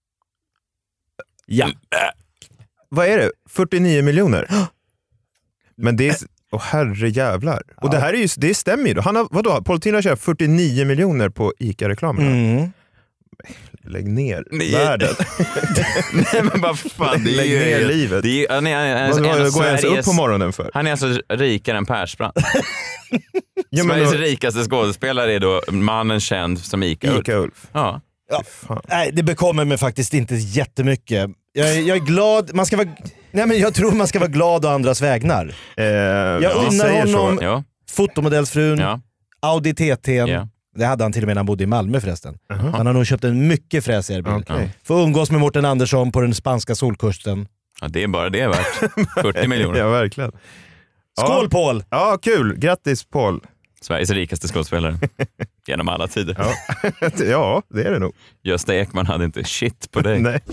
Ja. Vad är det? 49 miljoner? Men det är... Åh herre jävlar. Och det här är ju, det stämmer ju då. Han har, vadå? Paul Tino har köpt 49 miljoner på ICA-reklamerna. Mm. Lägg ner Nej. världen. Nej men vad fan. Det är Lägg ju ner livet. Det är, han är, Vad en av går jag ens upp Sveriges- på morgonen för? Han är alltså rikare än Persbrandt. Ja, men Sveriges då- rikaste skådespelare är då mannen känd som Ica-Ulf. Ica-Ulf. Ja. Fan. Nej, det bekommer mig faktiskt inte jättemycket. Jag är glad. Man ska vara... Nej, men jag tror man ska vara glad å andras vägnar. Jag vi unnar säger honom... så. Ja. Fotomodellsfrun, Ja. Audi TT:n. Ja. Det hade han till och med när han bodde i Malmö förresten. Han har nog köpt en mycket fräsigare bil. Okej. Får umgås med Mårten Andersson på den spanska solkusten. Ja, det är bara det värt. 40 miljoner. Ja, verkligen. Skål Ja. Paul! Ja, kul. Grattis Paul. Sveriges rikaste skådespelare. Genom alla tider. Ja. Ja, det är det nog. Gösta Ekman hade inte shit på dig. Nej.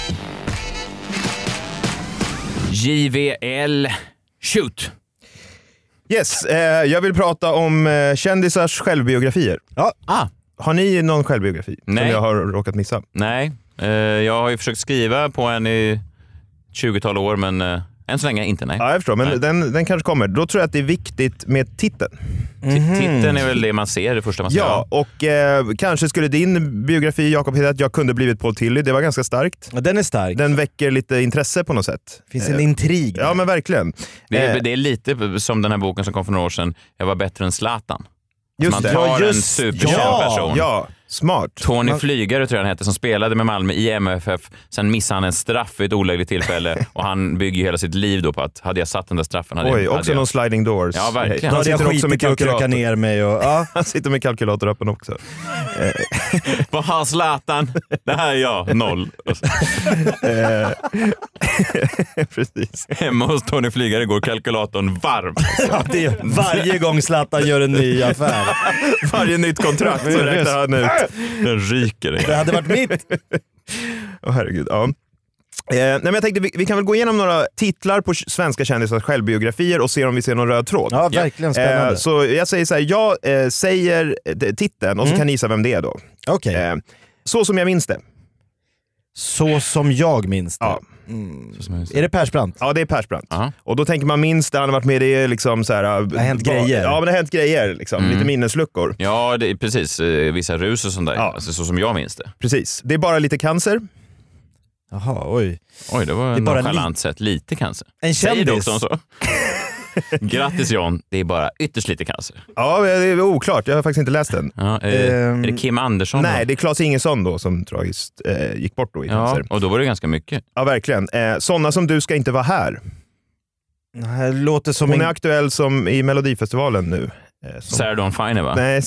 JVL. Shoot! Yes, jag vill prata om kändisars självbiografier. Ja. Har ni någon självbiografi Nej. som jag har råkat missa? Nej, jag har ju försökt skriva på en i 20-tal år, men än så länge inte. Nej. Ja, jag förstår, men Nej. den kanske kommer. Då tror jag att det är viktigt med titeln. Titeln är väl det man ser, det första man ser. Ja, och kanske skulle din biografi, Jakob, heta att jag kunde blivit Paul Tilly. Det var ganska starkt. Ja, den är stark. Den väcker lite intresse på något sätt. Finns en intrig. Ja, men verkligen. Det är lite som den här boken som kom för några år sedan, Jag var bättre än Zlatan. Just man det. tar Ja, en just- superkänd ja, person. Ja, smart. Tony Flygare tror jag han hette, som spelade med Malmö i MFF. Sen missade han en straff vid ett olägligt tillfälle och han bygger ju hela sitt liv då på att hade jag satt den där straffen hade Oj, hade också jag... någon sliding doors. Ja, verkligen. Då Han hade jag sitter också med skitit i att kröka kalkylator. ner mig. Och, ja. Han sitter med kalkylator öppen också. Vad har Zlatan? Det här är jag, 0. Precis. Hemma hos Tony Flygare går kalkylatorn varm. Ja, det är, varje gång Zlatan gör en ny affär. Varje nytt kontrakt så räknar han ut. Den ryker. Det hade varit mitt. Åh herregud, ja. Nej, men jag tänkte vi kan väl gå igenom några titlar på svenska kändisars självbiografier och se om vi ser någon röd tråd. Ja, verkligen spännande. Så jag säger så här, jag säger titeln och så kan ni gissa vem det är då. Okej. Så som jag minns det. Så som jag minns det. Ja. Är det Persbrandt? Ja, det är Persbrandt. Aha. Och då tänker man minst där han har varit med i liksom så här, det har hänt grejer. Ja, men det har hänt grejer liksom. Lite minnesluckor. Ja, det är precis. Vissa rus och sånt där. Ja. Alltså, så som jag minns det. Precis. Det är bara lite cancer. Jaha, oj. Oj, det var Det är bara nonchalant sätt. Lite cancer. En Säger du kändis. också så? Grattis John, det är bara ytterst lite cancer. Ja, det är oklart. Jag har faktiskt inte läst den. Ja, är det Kim Andersson då? Nej, det är Claes Ingesson då som tragiskt gick bort då i Ja, cancer. och då var det ganska mycket. Ja, verkligen. Såna som du ska inte vara här. Det låter som Hon är aktuell som i Melodifestivalen nu. Sarah Dawn Finer va? Nej,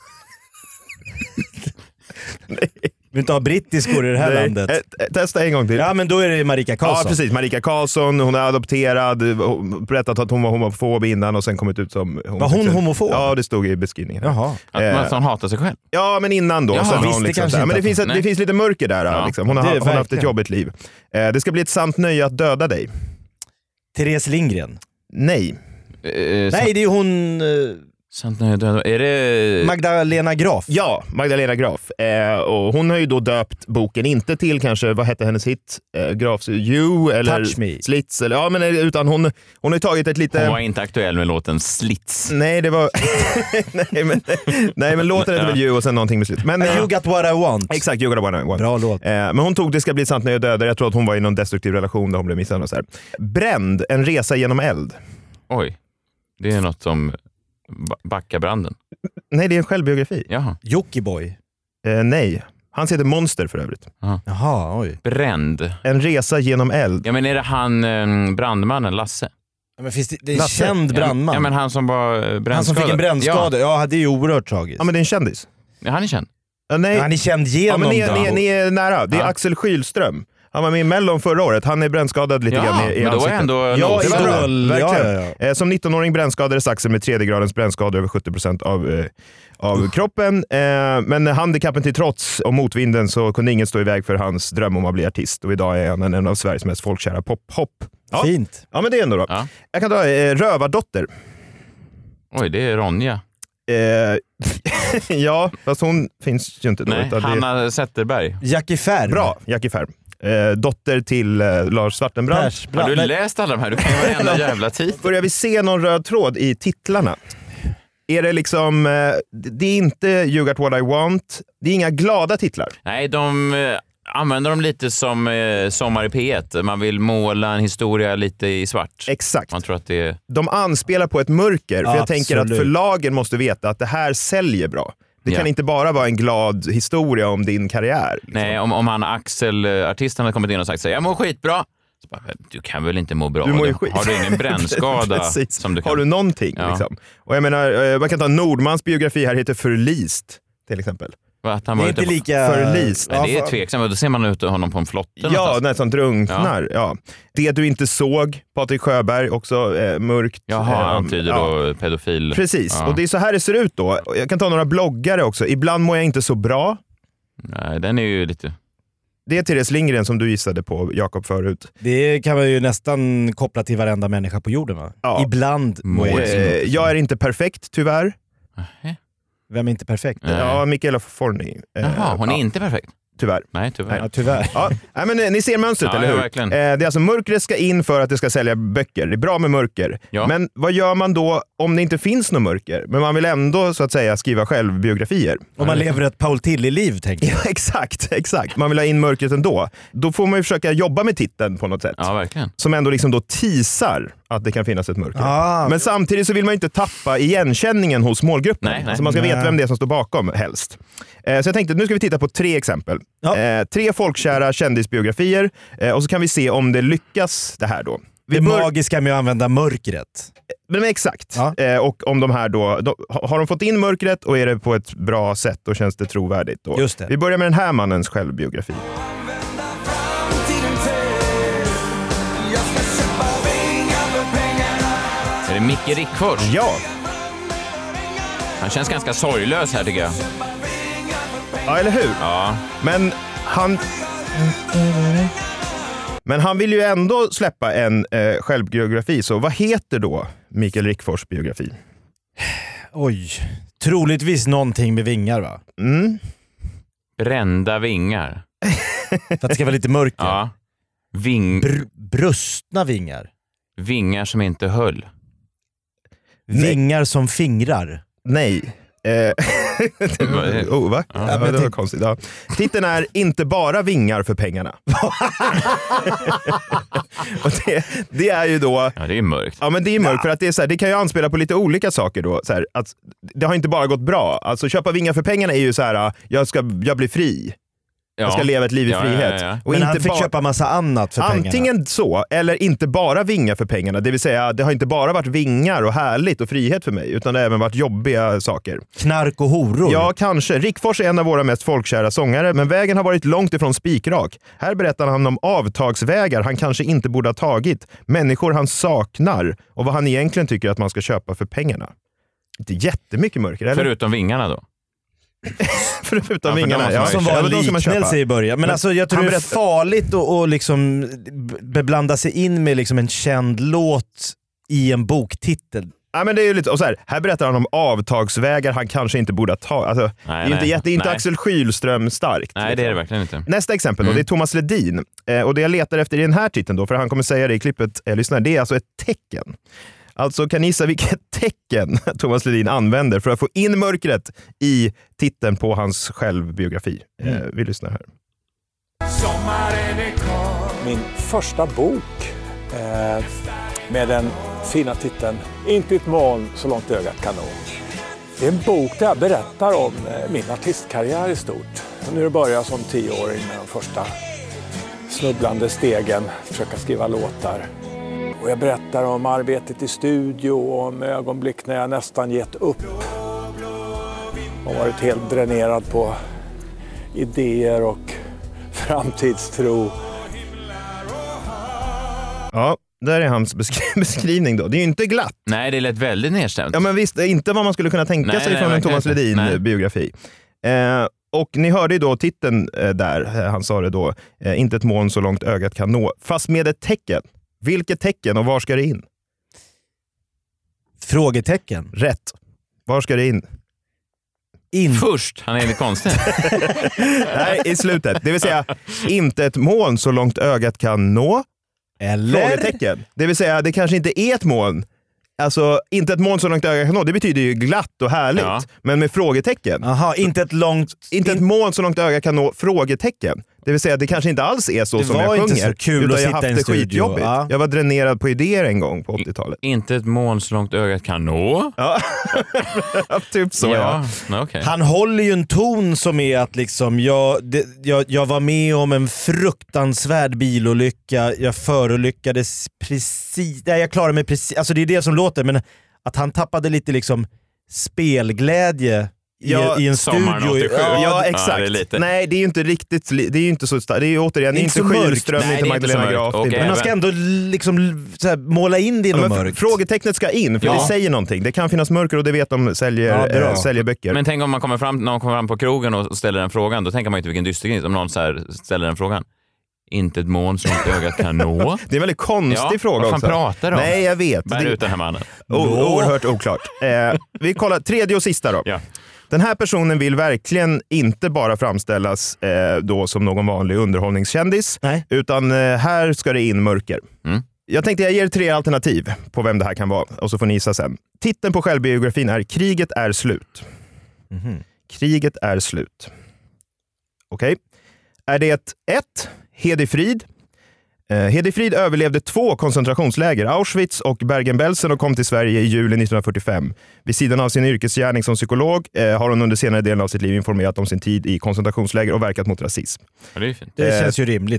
Vi inte ha brittiskor i det här landet. Testa en gång till. Ja, men då är det Marika Karlsson. Ja, precis. Marika Karlsson, hon är adopterad, berättat att hon var homofob innan och sen kommit ut som homosexuell. Var hon homofob? Ja, det stod i beskrivningen. Jaha. Att hon hatar sig själv? Ja, men innan då. Jaha, sen har visste hon liksom kanske så här, men inte det finns lite mörker där. Ja, Liksom. Hon har haft verkligen. ett jobbigt liv. Det ska bli ett sant nöje att döda dig. Therese Lindgren. Nej. Nej, det är hon... Sant nöje att döda. Är det... Magdalena Graf. Ja, Magdalena Graf. Och hon har ju då döpt boken inte till kanske, vad hette hennes hit? Grafs You eller Touch Me. Slits. Eller, ja, men utan hon har ju tagit ett lite... Hon var inte aktuell med låten Slits. Nej, det var... nej, men låten heter väl You och sen någonting med slut. Men, You got what I want. Exakt, You got what I want. Bra låt. Men hon tog Det ska bli ett sant nöje att döda. Jag tror att hon var i någon destruktiv relation där hon blev misshandlad och så här. Bränd, en resa genom eld. Oj, det är något som Backabranden. Nej, det är en självbiografi. Jaha. Jockiboi. Nej, han heter Monster för övrigt. Jaha, oj. Bränd. En resa genom eld. Ja, men är det han brandmannen Lasse? Ja, men finns det är en Lasse. känd brandman. Ja, men han som var brännskadad. Han som fick en brännskada. Ja, det är ju oerhört tragiskt. Ja, men det är en kändis. Ja, han är känd. Nej. Han är känd Ja, genom men det. ni är nära. Det är Axel Kylström. Han var med i Mellon förra året. Han är brännskadad lite grann i men då ansiktet. är ändå... Ja, det var bra. Idol. Verkligen. Ja. Som 19-åring brännskadades Axel med 3:e gradens brännskada över 70% av kroppen. Men handikappen till trots och motvinden så kunde ingen stå i väg för hans dröm om att bli artist. Och idag är han en av Sveriges mest folkkära pop-hopp. Ja. Fint. Ja, men det är ändå då. Ja. Jag kan ta Rövardotter. Oj, det är Ronja. Ja, fast hon finns ju inte då. Nej, utan det är... Hanna Zetterberg. Jackie Färm. Bra, Jackie Färm. Dotter till Lars Svartenbrandt. Har Persbrandt. du Nej, läst alla de här? Du kan ju varenda jävla titel. Börjar vi se någon röd tråd i titlarna? Är det liksom, det är inte You got what I want, det är inga glada titlar. Nej, de använder dem lite som Sommar i P1. Man vill måla en historia lite i svart. Exakt. Man tror att det är... De anspelar på ett mörker, för jag tänker att Absolut. förlagen måste veta att det här säljer bra. Det kan inte bara vara en glad historia om din karriär. Liksom. Nej, om han Axel, artisten, hade kommit in och sagt så här, jag mår skitbra. Så bara, du kan väl inte må bra? Du mår ju skit. Har du ingen brännskada? Precis. Som du kan... Har du någonting? Ja. Liksom? Och jag menar, man kan ta Nordmans biografi här, heter Förlist till exempel. Att han det var är inte ute... lika... Förlist. Nej, det är tveksamt. Då ser man ut honom på en flotte. Ja, någonstans. nästan drunknar. Ja. Det du inte såg, Patrik Sjöberg, också mörkt. Jaha, antyder då pedofil. Precis, Ja. och det är så här det ser ut då. Jag kan ta några bloggare också. Ibland mår jag inte så bra. Nej, den är ju lite... Det är Therese Lindgren som du gissade på, Jakob, förut. Det kan man ju nästan koppla till varenda människa på jorden, va? Ja. Ibland mår jag. Jag är inte perfekt, tyvärr. Vem är inte perfekt? Nej. Ja, Michaela Forni. Jaha, hon är ja, inte perfekt. tyvärr. Nej, tyvärr. Ja, tyvärr. Ja, nej, men ni ser mönstret, Ja, eller ja, hur? verkligen. Det är alltså mörkret ska in för att det ska sälja böcker. Det är bra med mörker. Ja. Men vad gör man då om det inte finns något mörker? Men man vill ändå så att säga skriva självbiografier. Om man lever ett Paul Tilly-liv, tänker jag. Ja, exakt. Man vill ha in mörkret ändå. Då får man ju försöka jobba med titeln på något sätt. Ja, verkligen. Som ändå liksom då teasar att det kan finnas ett mörker. Ah. Men samtidigt så vill man inte tappa igenkänningen hos målgruppen. Nej. Alltså man ska veta vem det är som står bakom helst. Så jag tänkte att nu ska vi titta på 3 exempel. Ja. 3 folkkära kändisbiografier och så kan vi se om det lyckas det här då. Det magiska med att använda mörkret. Men exakt. Ja. Och om de här då har de fått in mörkret och är det på ett bra sätt, då känns det trovärdigt. Då. Just det. Vi börjar med den här mannens självbiografi. Är det Micke Rickfors? Ja, Han känns ganska sorglös här, tycker jag. ja, eller hur? Ja. Men han... Men han vill ju ändå släppa en självbiografi, så vad heter då Mikael Rickfors biografi? Oj, troligtvis någonting med vingar, va? Brända vingar. För att det ska vara lite mörkt. Ja. Brustna vingar. Vingar som inte höll. Vingar som fingrar. Nej. Va? Ja, det var konstigt. Ja. Titeln är Inte bara vingar för pengarna. Och det är ju då... Ja, det är mörkt. Ja, men det är mörkt för att det är så här, det kan ju anspela på lite olika saker då. Så här, att det har inte bara gått bra. Alltså köpa vingar för pengarna är ju så här, jag blir fri. Jag ska leva ett liv i frihet. Ja. Och men inte han fick köpa massa annat för pengarna. Antingen så, eller inte bara vingar för pengarna. Det vill säga, det har inte bara varit vingar och härligt och frihet för mig, utan det har även varit jobbiga saker. Knark och horor. Ja, kanske. Rickfors är en av våra mest folkkära sångare, men vägen har varit långt ifrån spikrak. Här berättar han om avtagsvägar han kanske inte borde ha tagit, människor han saknar och vad han egentligen tycker att man ska köpa för pengarna. Det är jättemycket mörker, eller? Förutom vingarna då? Förutom vingarna, ja. Som var en liknelse i början. Men alltså, jag tror det är farligt att liksom beblanda sig in med liksom en känd låt i en boktitel. Ja, men det är ju lite, och så här berättar han om avtagsvägar han kanske inte borde ta. Alltså, det är inte Axel Kylström starkt. Nej, det är det verkligen inte. Nästa exempel då, det är Thomas Ledin. Och det jag letar efter i den här titeln då, för han kommer säga det i klippet, lyssna, det är alltså ett tecken. Alltså kan ni gissa vilket tecken Thomas Ledin använder för att få in mörkret i titeln på hans självbiografi. Vi lyssnar här. Min första bok med den fina titeln Inte ett moln så långt ögat kan nå. Det är en bok där jag berättar om min artistkarriär i stort. Nu det börjar som 10-åring med de första snubblande stegen, försöka skriva låtar. Och jag berättar om arbetet i studio och om ögonblick när jag nästan gett upp. Och varit helt dränerad på idéer och framtidstro. Ja, där är hans beskrivning då. Det är ju inte glatt. Nej, det lät väldigt nedstämt. Ja, men visst, inte vad man skulle kunna tänka sig från en Thomas Ledin-biografi. Och ni hörde ju då titeln där, han sa det då, inte ett moln så långt ögat kan nå, fast med ett tecken. Vilket tecken och var ska det in? Frågetecken. Rätt. Var ska det in? Först, han är lite konstig. Nej, i slutet. Det vill säga, inte ett moln så långt ögat kan nå. Eller? Frågetecken. Det vill säga, det kanske inte är ett moln. Alltså, inte ett moln så långt ögat kan nå. Det betyder ju glatt och härligt. Ja. Men med frågetecken. Aha, inte ett moln så långt ögat kan nå. Frågetecken. Det vill säga, det kanske inte alls är så som jag sjunger. Det var inte så kul att sitta i en studio. Ja. Jag var dränerad på idéer en gång på 80-talet. Inte ett moln så långt ögat kan nå. Ja, typ så. Ja. Okay. Han håller ju en ton som är att liksom, jag var med om en fruktansvärd bilolycka. Jag förolyckades precis. Nej, jag klarade mig precis. Alltså det är det som låter, men att han tappade lite liksom spelglädje i en studio. Ja, exakt. Ja, det är lite. Nej, det är ju inte riktigt, det är ju inte så starkt. Det är ju återigen inte Skylström, inte Magdalena Graf. Okay, men man ska ändå liksom så här, måla in det i något mörkt. Frågetecknet ska in, för det säger någonting. Det kan finnas mörker och det vet de säljer böcker. Men tänk om man kommer fram på krogen och ställer den frågan, då tänker man inte vilken dystergris om någon så här ställer den frågan. Inte ett moln som ögat kan nå. Det är en väldigt konstig fråga också. Vad fan pratar du om? Nej, jag vet. Bär ut den här mannen. Oerhört oklart. Vi kollar tredje och sista då. Ja. Den här personen vill verkligen inte bara framställas då som någon vanlig underhållningskändis. Nej. Utan här ska det in mörker. Jag tänkte jag ger 3 alternativ på vem det här kan vara och så får ni gissa sen. Titeln på självbiografin är Kriget är slut. Kriget är slut. Okej. Är det 1. Hedi Frid? Hedi Frid överlevde 2 koncentrationsläger, Auschwitz och Bergen-Belsen, och kom till Sverige i juli 1945. Vid sidan av sin yrkesgärning som psykolog har hon under senare delen av sitt liv informerat om sin tid i koncentrationsläger och verkat mot rasism. Ja, det är fint. Det känns ju rimligt.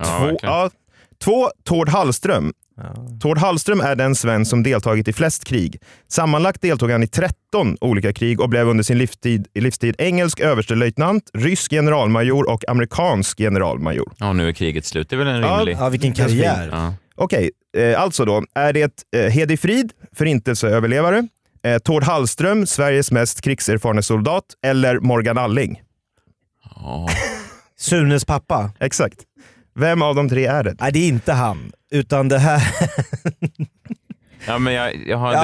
2. Tord Hallström. Tord Hallström är den svensk som deltagit i flest krig. Sammanlagt deltog han i 13 olika krig och blev under sin livstid engelsk överstelöjtnant, rysk generalmajor och amerikansk generalmajor. Ja, nu är kriget slut. Det är väl en rimlig... Ja, vilken karriär. Ja. Okej, alltså då. Är det Hedi Frid, förintelseöverlevare, Tord Hallström, Sveriges mest krigserfarne soldat, eller Morgan Alling? Sunes pappa. Exakt. Vem av de tre är det? Nej, det är inte han. Utan det här... Ja, men jag har...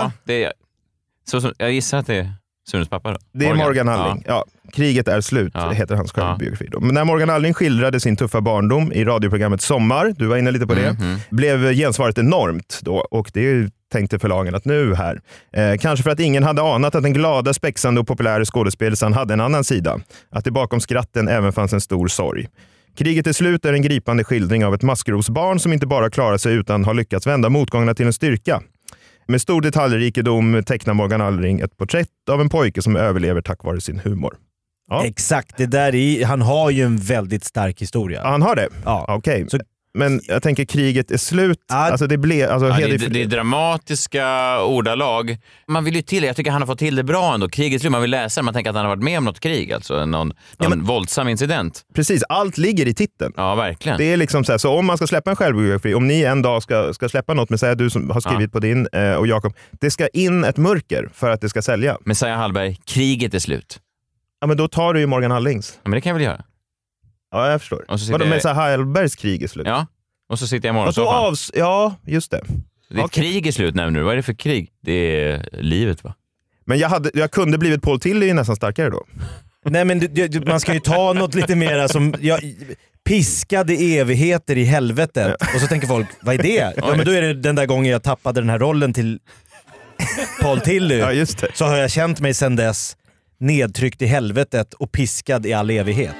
jag gissar att det är Sunes pappa då. Det är Morgan Alling. Ja. Kriget är slut, heter hans självbiografi. Ja. Men när Morgan Alling skildrade sin tuffa barndom i radioprogrammet Sommar, du var inne lite på det, blev gensvaret enormt då. Och det tänkte förlagen att nu här. Kanske för att ingen hade anat att den glada, spexande och populära skådespelerskan hade en annan sida. Att det bakom skratten även fanns en stor sorg. Kriget är slut är en gripande skildring av ett maskrosbarn som inte bara klarar sig utan har lyckats vända motgångarna till en styrka. Med stor detaljrikedom tecknar Morgan Alling ett porträtt av en pojke som överlever tack vare sin humor. Ja. Exakt, det där är, han har ju en väldigt stark historia. Ja, han har det? Ja. Okej. Men jag tänker kriget är slut. Alltså det är dramatiska ordalag. Man vill ju till, jag tycker han har fått till det bra ändå. Kriget är slut, man vill läsa, man tänker att han har varit med om något krig. Alltså någon våldsam incident. Precis, allt ligger i titeln. Ja, verkligen. Det är liksom så här, så om man ska släppa en självbiografi, om ni en dag ska släppa något, Messiah, du som har skrivit på din och Jakob, det ska in ett mörker för att det ska sälja. Messiah Hallberg, kriget är slut. Ja, men då tar du ju Morgan Allings. Ja, men det kan jag väl göra. Ja, jag förstår. Vadå med Hallbergs krig är slut? Ja, och så sitter jag imorgon och ja, just det. Det är krig är slut nu. Vad är det för krig? Det är livet, va? Men jag kunde blivit Paul Tilly nästan starkare då. Nej, men man ska ju ta något lite mer som... piskade evigheter i helvetet. Och så tänker folk, vad är det? Ja, men då är det den där gången jag tappade den här rollen till Paul Tilly. Ja, just det. Så har jag känt mig sedan dess nedtryckt i helvetet och piskad i all evighet.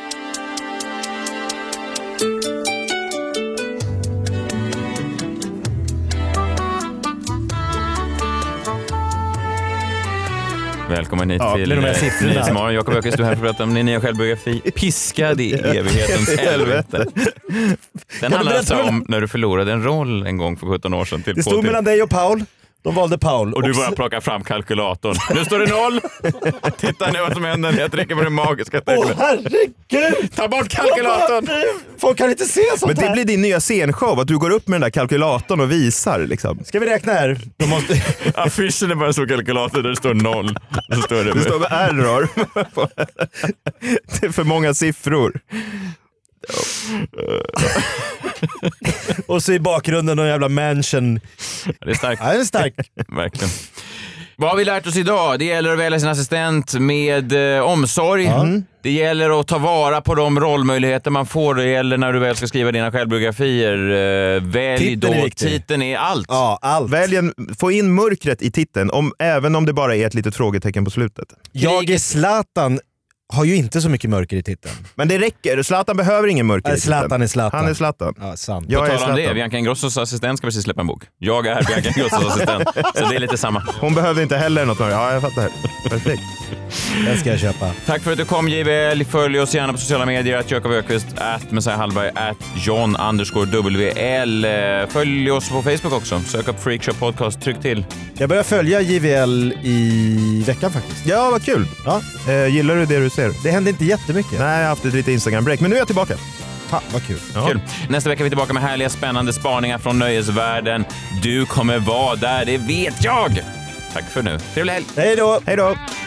Välkommen hit till Nyhetsmorgon. Jakob Öqvist, du här för att prata om din nya självbiografi Piskad i evighetens helvete. Den handlar alltså om när du förlorade en roll en gång för 17 år sedan. Det stod mellan dig och Paul. De valde Paul. Och du bara plockar fram kalkylatorn. Nu står det 0. Titta nu vad som händer. Jag trycker på det magiska tecknet. Herregud! Ta bort kalkylatorn! Folk kan inte se sånt. Men det blir din nya scenshow, att du går upp med den där kalkylatorn och visar liksom. Ska vi räkna här? Affischen är bara så kalkylator där det står 0. Så står det står med error. Det är för många siffror. Och så i bakgrunden någon jävla mansion. Det är starkt. Ja, det är starkt. Verkligen. Vad har vi lärt oss idag? Det gäller att välja sin assistent med omsorg. Det gäller att ta vara på de rollmöjligheter man får. Det gäller när du väl ska skriva dina självbiografier. Välj då. Titeln är allt. Ja, allt. Få in mörkret i titeln, även om det bara är ett litet frågetecken på slutet. Jag är Zlatan. Har ju inte så mycket mörker i titeln. Men det räcker. Zlatan behöver ingen mörker i titeln. Zlatan är Zlatan. Han är Zlatan. Ja, sant. På tal om det, Bianca Ingrossos assistent ska precis släppa en bok. Jag är Bianca Ingrossos assistent. Så det är lite samma. Hon behövde inte heller något. Ja, jag fattar. Perfekt. Den ska jag köpa. Tack för att du kom, JVL. Följ oss gärna på sociala medier. Jakob Öqvist, Messiah Hallberg, John_WL. Följ oss på Facebook också. Sök upp Freakshow Podcast. Tryck till. Jag börjar följa JVL i veckan faktiskt. Ja, vad kul. Ja. Gillar du det du ser? Det händer inte jättemycket. Nej, jag har haft ett lite Instagram-break. Men nu är jag tillbaka. Fan, vad kul. Ja. Kul. Nästa vecka är vi tillbaka med härliga, spännande spaningar från nöjesvärlden. Du kommer vara där, det vet jag. Tack för nu. Trevlig helg. Hej då. Hej då.